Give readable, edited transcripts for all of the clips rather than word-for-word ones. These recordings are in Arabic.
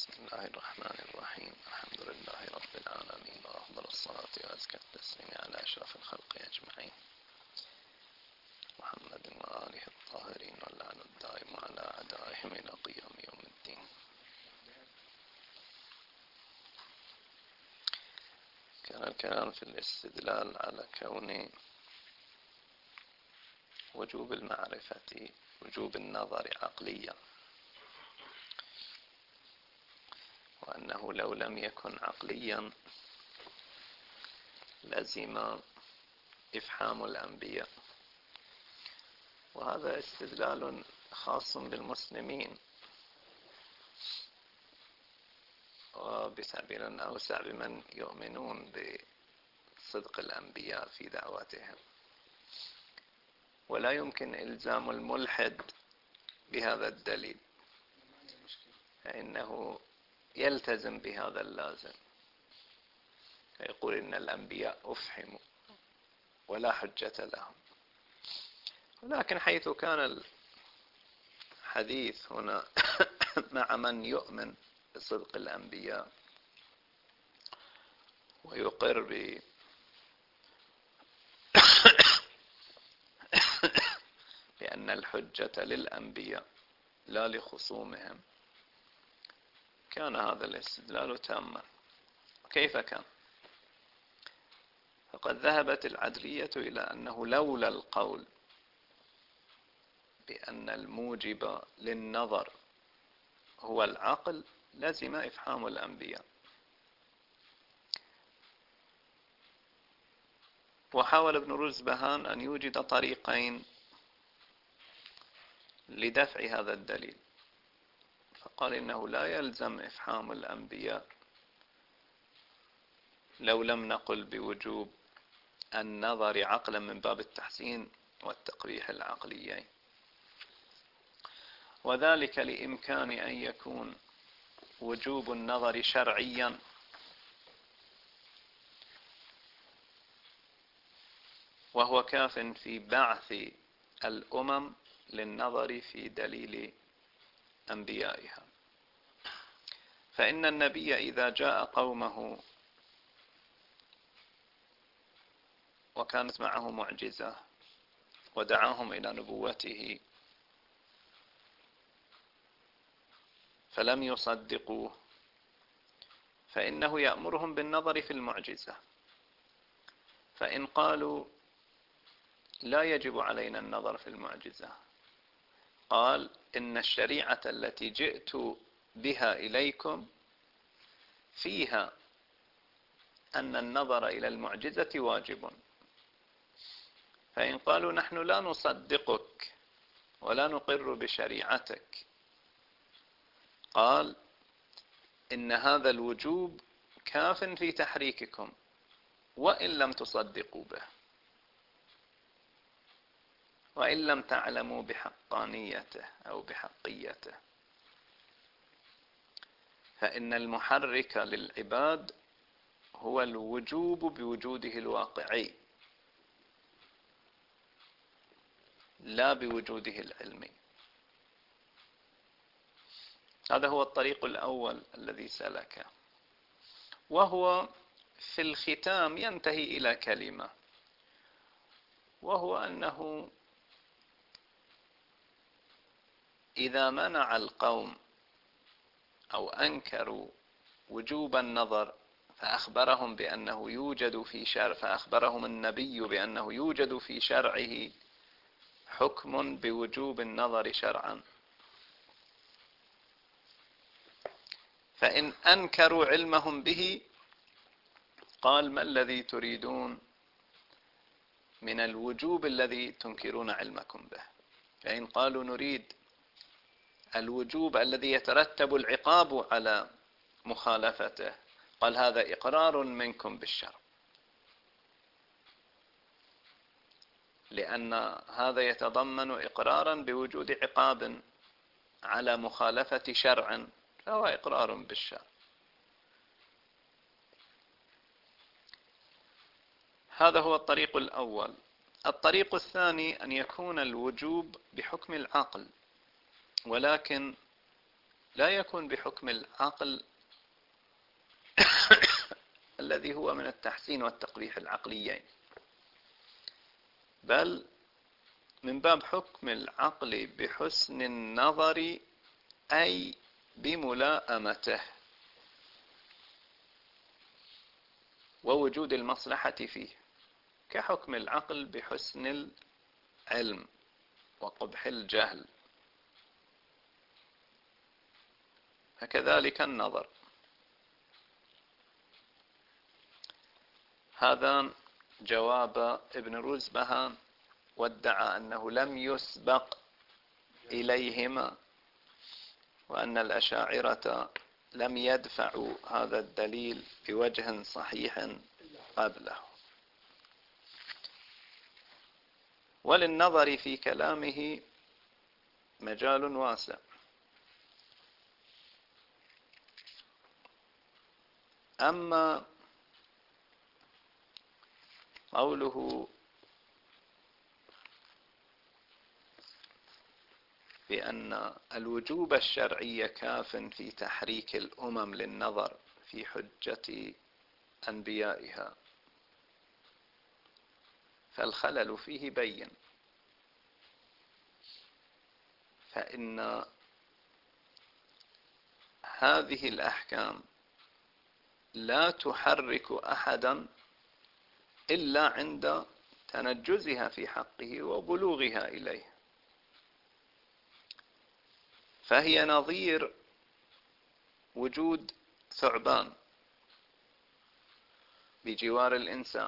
بسم الله الرحمن الرحيم. الحمد لله رب العالمين، وأفضل الصلاة وأزكى التسليم على أشرف الخلق أجمعين، محمد وآله الطاهرين، واللعن الدائم على أعدائهم إلى قيام يوم الدين. كان الكلام في الاستدلال على كون وجوب المعرفة وجوب النظر عقليا، وأنه لو لم يكن عقليا لزم إفحام الأنبياء. وهذا استدلال خاص بالمسلمين، وبتعبير أوسع بمن يؤمنون بصدق الأنبياء في دعواتهم. ولا يمكن إلزام الملحد بهذا الدليل، فإنه يلتزم بهذا اللازم، يقول إن الأنبياء أفحموا ولا حجة لهم. ولكن حيث كان الحديث هنا مع من يؤمن بصدق الأنبياء ويقر بأن الحجة للأنبياء لا لخصومهم، كان هذا الاستدلال تاما. كيف كان؟ فقد ذهبت العدلية إلى أنه لولا القول بأن الموجب للنظر هو العقل لزم إفحام الأنبياء. وحاول ابن رزبهان أن يوجد طريقين لدفع هذا الدليل، فقال إنه لا يلزم إفحام الأنبياء لو لم نقل بوجوب النظر عقلا من باب التحسين والتقبيح العقليين، وذلك لإمكان أن يكون وجوب النظر شرعيا وهو كاف في بعث الأمم للنظر في دليل أنبيائها. فإن النبي إذا جاء قومه وكانت معه معجزة ودعاهم إلى نبوته فلم يصدقوه، فإنه يأمرهم بالنظر في المعجزة. فإن قالوا لا يجب علينا النظر في المعجزة، قال إن الشريعة التي جئت بها إليكم فيها أن النظر إلى المعجزة واجب. فإن قالوا نحن لا نصدقك ولا نقر بشريعتك، قال إن هذا الوجوب كاف في تحريككم وإن لم تصدقوا به، وإن لم تعلموا بحقانيته أو بحقيته. فإن المحرك للعباد هو الوجوب بوجوده الواقعي لا بوجوده العلمي. هذا هو الطريق الأول الذي سلكه، وهو في الختام ينتهي إلى كلمة، وهو أنه إذا منع القوم أو أنكروا وجوب النظر فأخبرهم بأنه يوجد في فأخبرهم النبي بأنه يوجد في شرعه حكم بوجوب النظر شرعا، فإن أنكروا علمهم به قال ما الذي تريدون من الوجوب الذي تنكرون علمكم به؟ فإن قالوا نريد الوجوب الذي يترتب العقاب على مخالفته، قال هذا إقرار منكم بالشرع، لأن هذا يتضمن إقرارا بوجود عقاب على مخالفة شرع، فهو إقرار بالشرع. هذا هو الطريق الأول. الطريق الثاني أن يكون الوجوب بحكم العقل، ولكن لا يكون بحكم العقل الذي هو من التحسين والتقبيح العقليين، بل من باب حكم العقل بحسن النظر، أي بملاءمته ووجود المصلحة فيه، كحكم العقل بحسن العلم وقبح الجهل. فكذلك النظر. هذا جواب ابن روزبهان، وادعى أنه لم يسبق إليهما، وأن الأشاعرة لم يدفعوا هذا الدليل بوجه صحيح قبله. وللنظر في كلامه مجال واسع. أما قوله بأن الوجوب الشرعي كاف في تحريك الأمم للنظر في حجة أنبيائها، فالخلل فيه بين. فإن هذه الأحكام لا تحرك أحدا إلا عند تنجزها في حقه وبلوغها إليه، فهي نظير وجود ثعبان بجوار الإنسان،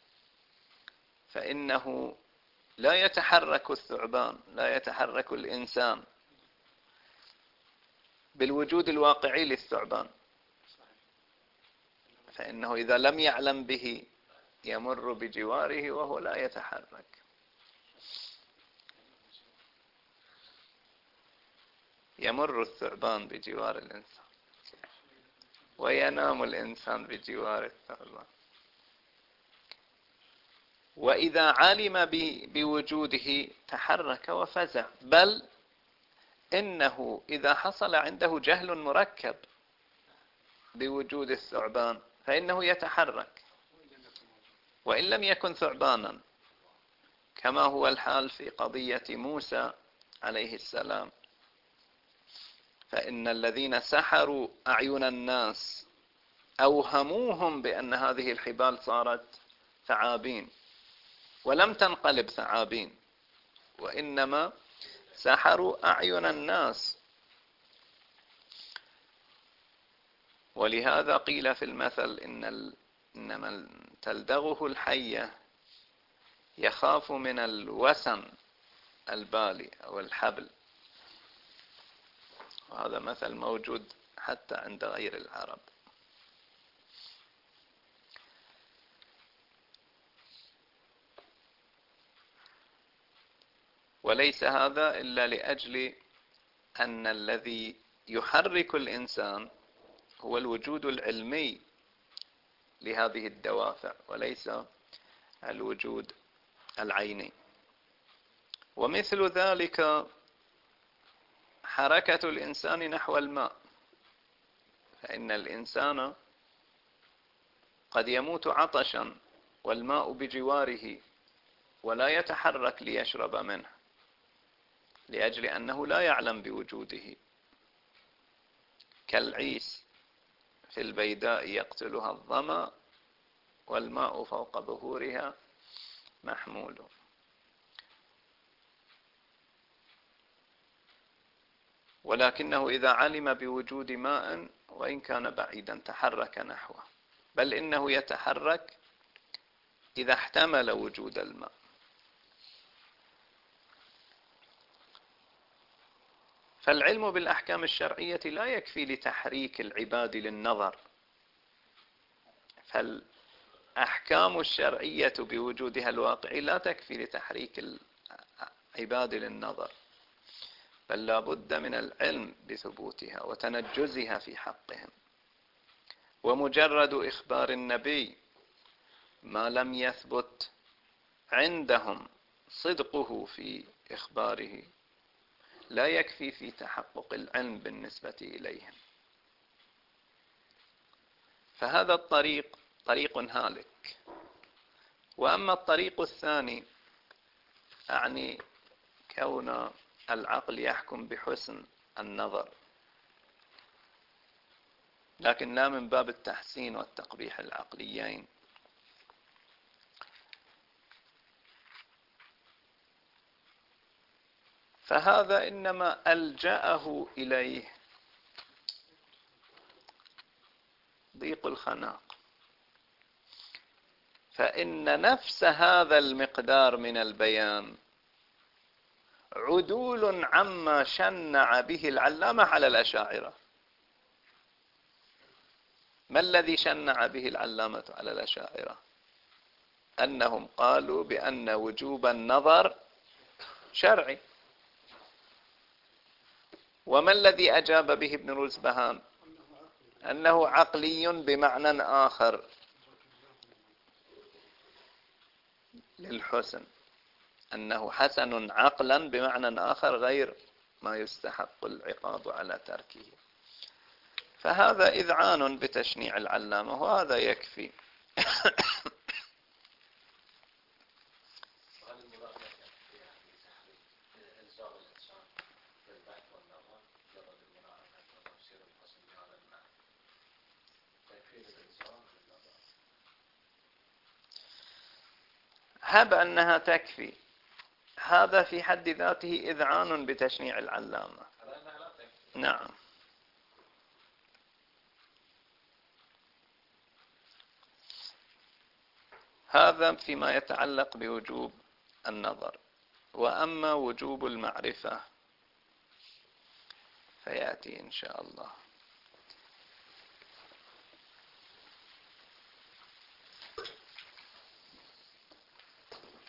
فإنه لا يتحرك الثعبان، لا يتحرك الإنسان بالوجود الواقعي للثعبان، فإنه إذا لم يعلم به يمر بجواره وهو لا يتحرك. يمر الثعبان بجوار الإنسان وينام الإنسان بجوار الثعبان، وإذا علم بوجوده تحرك وفزع، بل إنه إذا حصل عنده جهل مركب بوجود الثعبان فإنه يتحرك وإن لم يكن ثعبانا، كما هو الحال في قضية موسى عليه السلام. فإن الذين سحروا أعين الناس أوهموهم بأن هذه الحبال صارت ثعابين، ولم تنقلب ثعابين، وإنما سحروا أعين الناس. ولهذا قيل في المثل إن من تلدغه الحية يخاف من الوسن البالي أو الحبل، وهذا مثل موجود حتى عند غير العرب. وليس هذا إلا لأجل أن الذي يحرك الإنسان هو الوجود العلمي لهذه الدوافع، وليس الوجود العيني. ومثل ذلك حركة الإنسان نحو الماء، فإن الإنسان قد يموت عطشا والماء بجواره ولا يتحرك ليشرب منه، لأجل أنه لا يعلم بوجوده، كالعيس في البيداء يقتلها الظمأ والماء فوق ظهورها محمول. ولكنه إذا علم بوجود ماء وإن كان بعيدا تحرك نحوه، بل إنه يتحرك إذا احتمل وجود الماء. فالعلم بالأحكام الشرعية لا يكفي لتحريك العباد للنظر، فالأحكام الشرعية بوجودها الواقعي لا تكفي لتحريك العباد للنظر، بل لا بد من العلم بثبوتها وتنجزها في حقهم. ومجرد إخبار النبي ما لم يثبت عندهم صدقه في إخباره لا يكفي في تحقق العلم بالنسبة إليهم. فهذا الطريق طريق هالك. وأما الطريق الثاني، أعني كون العقل يحكم بحسن النظر، لكن لا من باب التحسين والتقبيح العقليين، فهذا إنما ألجأه إليه ضيق الخناق. فإن نفس هذا المقدار من البيان عدول عما شنع به العلامة على الأشاعرة. ما الذي شنع به العلامة على الأشاعرة؟ أنهم قالوا بأن وجوب النظر شرعي. وما الذي أجاب به ابن رزبهان؟ أنه عقلي بمعنى آخر للحسن، أنه حسن عقلا بمعنى آخر غير ما يستحق العقاب على تركه. فهذا إذعان بتشنيع العلامة، وهذا يكفي. هب أنها تكفي، هذا في حد ذاته إذعان بتشنيع العلامة. نعم. هذا فيما يتعلق بوجوب النظر. وأما وجوب المعرفة فيأتي إن شاء الله.